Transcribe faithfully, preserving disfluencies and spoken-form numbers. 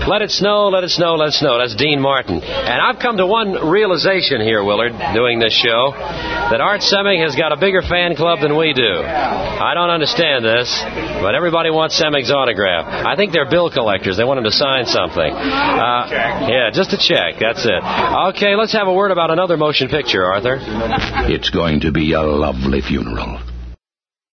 Let it snow, let it snow, let it snow. That's Dean Martin. And I've come to one realization here, Willard, doing this show, that Art Semming has got a bigger fan club than we do. I don't understand this, but everybody wants Semming's autograph. I think they're bill collectors. They want him to sign something. Uh, yeah, just a check. That's it. Okay, let's have a word about another motion picture, Arthur. It's going to be a lovely funeral.